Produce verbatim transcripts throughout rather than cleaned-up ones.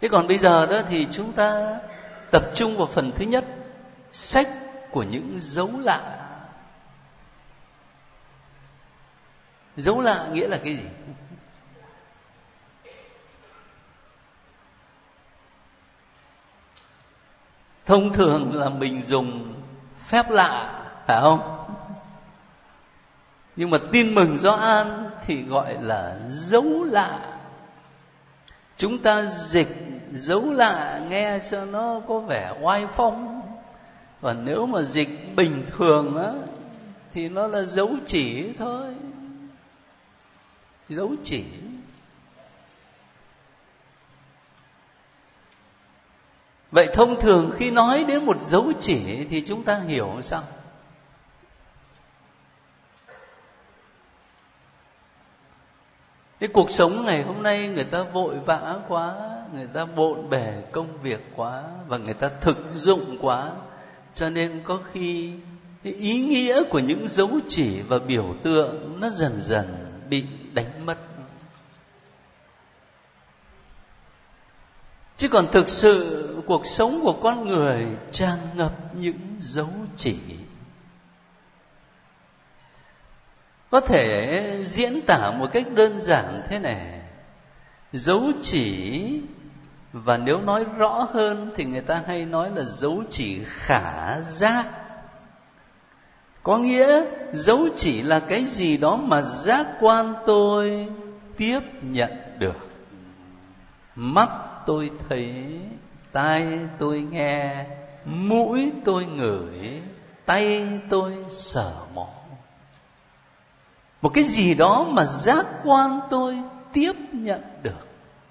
Thế còn bây giờ đó thì chúng ta tập trung vào phần thứ nhất, sách của những dấu lạ. Dấu lạ nghĩa là cái gì? Thông thường là mình dùng phép lạ, phải không? Nhưng mà tin mừng Gioan thì gọi là dấu lạ. Chúng ta dịch dấu lạ nghe cho nó có vẻ oai phong. Còn nếu mà dịch bình thường á thì nó là dấu chỉ thôi. Dấu chỉ. Vậy thông thường khi nói đến một dấu chỉ thì chúng ta hiểu sao? Cái cuộc sống ngày hôm nay người ta vội vã quá, người ta bộn bề công việc quá và người ta thực dụng quá, cho nên có khi cái ý nghĩa của những dấu chỉ và biểu tượng nó dần dần bị đánh mất. Chứ còn thực sự cuộc sống của con người tràn ngập những dấu chỉ. Có thể diễn tả một cách đơn giản thế này: dấu chỉ, và nếu nói rõ hơn thì người ta hay nói là dấu chỉ khả giác. Có nghĩa dấu chỉ là cái gì đó mà giác quan tôi tiếp nhận được. Mắt tôi thấy, tai tôi nghe, mũi tôi ngửi, tay tôi sờ mó. Một cái gì đó mà giác quan tôi tiếp nhận được.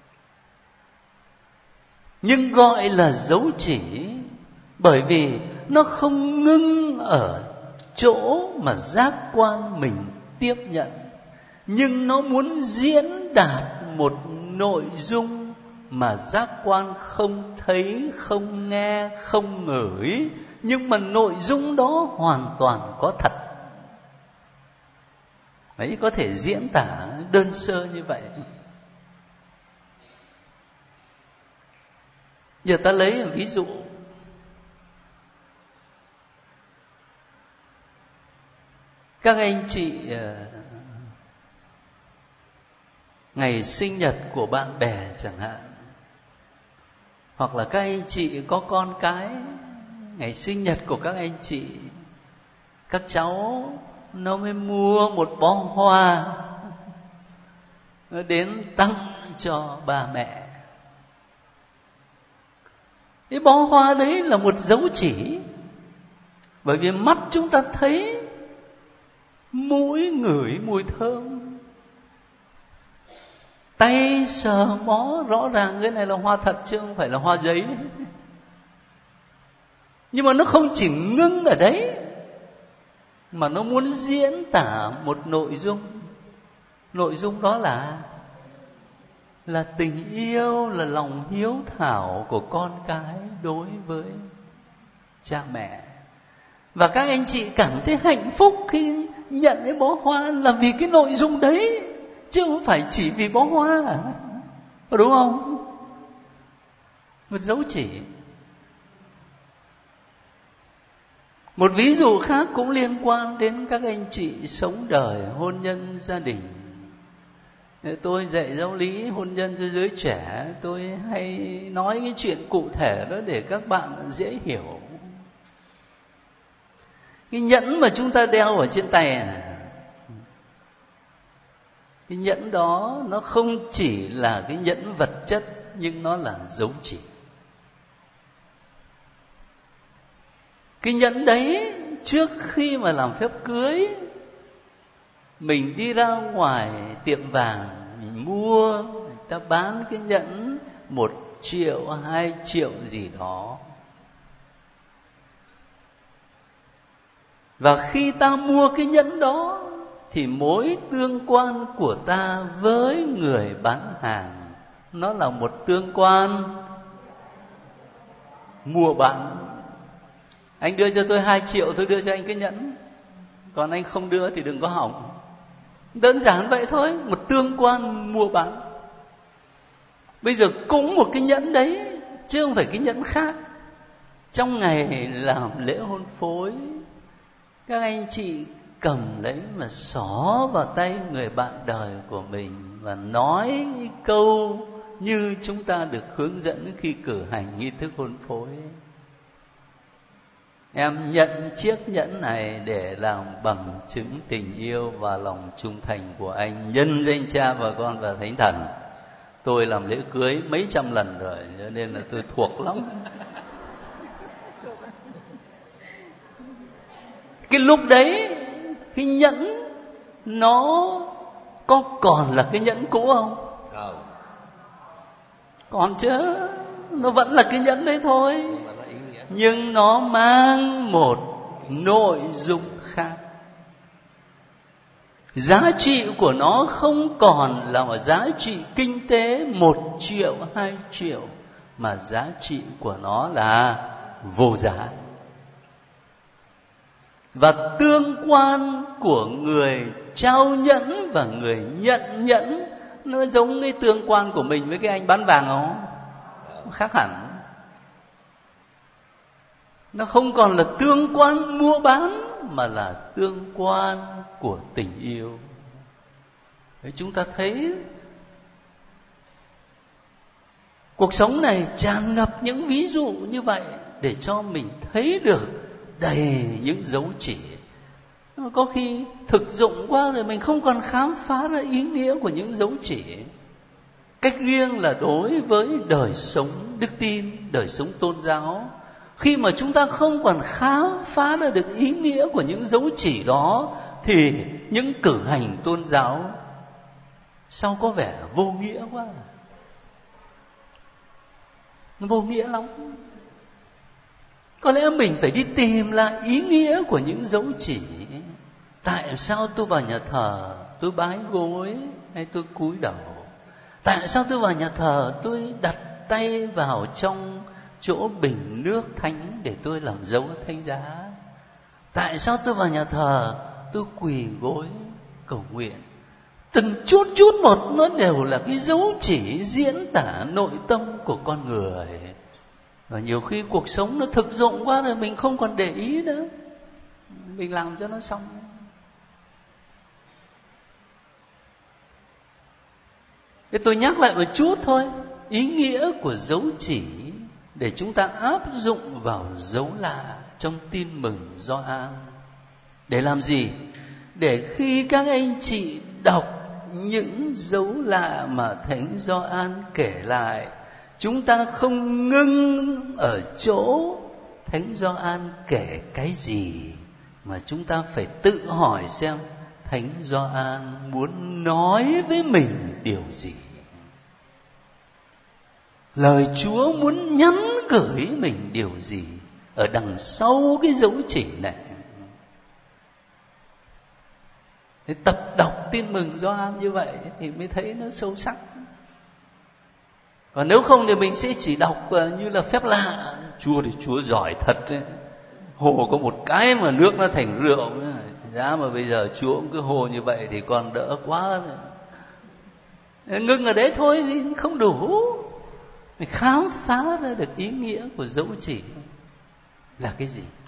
Nhưng gọi là dấu chỉ bởi vì nó không ngưng ở chỗ mà giác quan mình tiếp nhận, nhưng nó muốn diễn đạt một nội dung mà giác quan không thấy, không nghe, không ngửi, nhưng mà nội dung đó hoàn toàn có thật. Đấy, có thể diễn tả đơn sơ như vậy. Giờ ta lấy ví dụ. Các anh chị ngày sinh nhật của bạn bè chẳng hạn, hoặc là các anh chị có con cái, ngày sinh nhật của các anh chị, các cháu nó mới mua một bó hoa, nó đến tặng cho ba mẹ. Cái bó hoa đấy là một dấu chỉ, bởi vì mắt chúng ta thấy, mũi ngửi mùi thơm, tay sờ mó, rõ ràng cái này là hoa thật chứ không phải là hoa giấy. Nhưng mà nó không chỉ ngưng ở đấy, mà nó muốn diễn tả một nội dung. Nội dung đó là là tình yêu, là lòng hiếu thảo của con cái đối với cha mẹ. Và các anh chị cảm thấy hạnh phúc khi nhận cái bó hoa là vì cái nội dung đấy, chứ không phải chỉ vì bó hoa, đúng không? Một dấu chỉ. Một ví dụ khác cũng liên quan đến các anh chị sống đời, hôn nhân, gia đình. Tôi dạy giáo lý hôn nhân cho giới trẻ, tôi hay nói cái chuyện cụ thể đó để các bạn dễ hiểu. Cái nhẫn mà chúng ta đeo ở trên tay này, cái nhẫn đó nó không chỉ là cái nhẫn vật chất, nhưng nó là dấu chỉ. Cái nhẫn đấy trước khi mà làm phép cưới, mình đi ra ngoài tiệm vàng, mình mua, người ta bán cái nhẫn một triệu, hai triệu gì đó. Và khi ta mua cái nhẫn đó thì mối tương quan của ta với người bán hàng nó là một tương quan mua bán. Anh đưa cho tôi hai triệu, tôi đưa cho anh cái nhẫn, còn anh không đưa thì đừng có hỏng. Đơn giản vậy thôi, một tương quan mua bán. Bây giờ cũng một cái nhẫn đấy, chứ không phải cái nhẫn khác. Trong ngày làm lễ hôn phối, các anh chị cầm lấy mà xỏ vào tay người bạn đời của mình và nói câu như chúng ta được hướng dẫn khi cử hành nghi thức hôn phối. Em nhận chiếc nhẫn này để làm bằng chứng tình yêu và lòng trung thành của anh nhân danh Cha và Con và Thánh Thần. Tôi làm lễ cưới mấy trăm lần rồi, cho nên là tôi thuộc lắm. Cái lúc đấy, cái nhẫn nó có còn là cái nhẫn cũ không? Không. Còn chứ, nó vẫn là cái nhẫn đấy thôi. Nhưng nó mang một nội dung khác. Giá trị của nó không còn là một giá trị kinh tế một triệu, hai triệu, mà giá trị của nó là vô giá. Và tương quan của người trao nhẫn và người nhận nhẫn nó giống cái tương quan của mình với cái anh bán vàng không? Nó khác hẳn. Nó không còn là tương quan mua bán, mà là tương quan của tình yêu. Đấy, chúng ta thấy cuộc sống này tràn ngập những ví dụ như vậy để cho mình thấy được đầy những dấu chỉ. Có khi thực dụng quá rồi mình không còn khám phá ra ý nghĩa của những dấu chỉ. Cách riêng là đối với đời sống đức tin, đời sống tôn giáo. Khi mà chúng ta không còn khám phá ra được ý nghĩa của những dấu chỉ đó, thì những cử hành tôn giáo sao có vẻ vô nghĩa quá. Nó vô nghĩa lắm. Có lẽ mình phải đi tìm lại ý nghĩa của những dấu chỉ. Tại sao tôi vào nhà thờ tôi bái gối hay tôi cúi đầu? Tại sao tôi vào nhà thờ tôi đặt tay vào trong chỗ bình nước thánh để tôi làm dấu thánh giá? Tại sao tôi vào nhà thờ tôi quỳ gối cầu nguyện? Từng chút chút một nó đều là cái dấu chỉ diễn tả nội tâm của con người. Và nhiều khi cuộc sống nó thực dụng quá rồi mình không còn để ý nữa, mình làm cho nó xong. Thế tôi nhắc lại một chút thôi, ý nghĩa của dấu chỉ để chúng ta áp dụng vào dấu lạ trong tin mừng Gioan. Để làm gì? Để khi các anh chị đọc những dấu lạ mà Thánh Gioan kể lại, chúng ta không ngưng ở chỗ Thánh Gioan kể cái gì, mà chúng ta phải tự hỏi xem Thánh Gioan muốn nói với mình điều gì. Lời Chúa muốn nhắn gửi mình điều gì ở đằng sau cái dấu chỉ này. Thế tập đọc tin mừng Gioan như vậy thì mới thấy nó sâu sắc. Còn nếu không thì mình sẽ chỉ đọc như là phép lạ. Chúa thì Chúa giỏi thật đấy. Hồ có một cái mà nước nó thành rượu. Giá mà bây giờ Chúa cũng cứ hồ như vậy thì còn đỡ quá. Ngưng ở đấy thôi thì không đủ. Mình khám phá ra được ý nghĩa của dấu chỉ là cái gì.